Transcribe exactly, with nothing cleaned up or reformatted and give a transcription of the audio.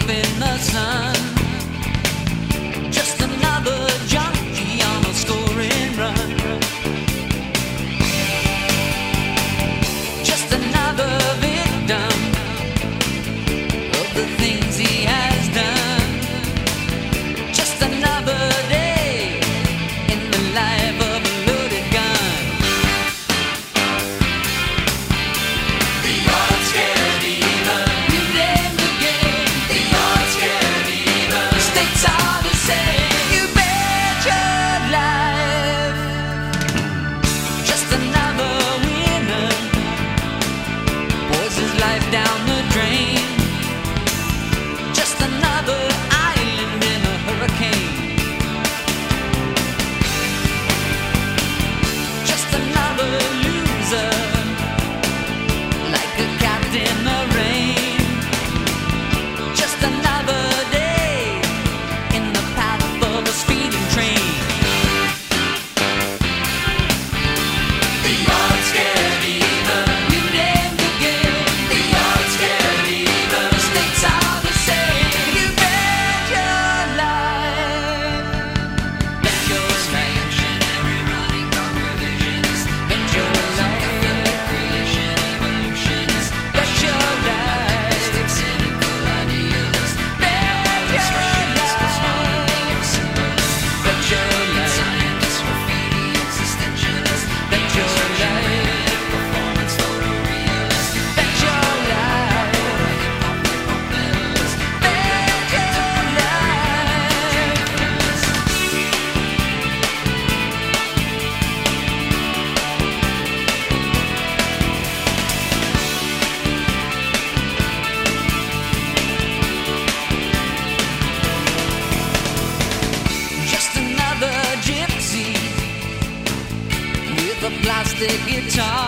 life in the sun. Just another junkie on a scoring run. Just another victim of the things he has done. Just another day in the life of a loaded gun. The odds get even. You name the game. The odds get even. The stakes are the same. You bet your life. Just another winner pours his life down the drain. Just another island in a hurricane. Just another loser, like a cat in the rain. Just another day in the path of a speeding train. The odds get even. You name the game. The odds get even. The stakes are the same. You bet your life. Bet your imaginary running revisionist. Bet your life. Creation evolutionist. Bet your life. Cynical idealist. Bet your life. Bet your life. Scientist, graffiti, existentialist. Bet your life. Performance photorealist. Bet your life. Hip-hop medalist. Bet your life. Just another gypsy with a plastic guitar.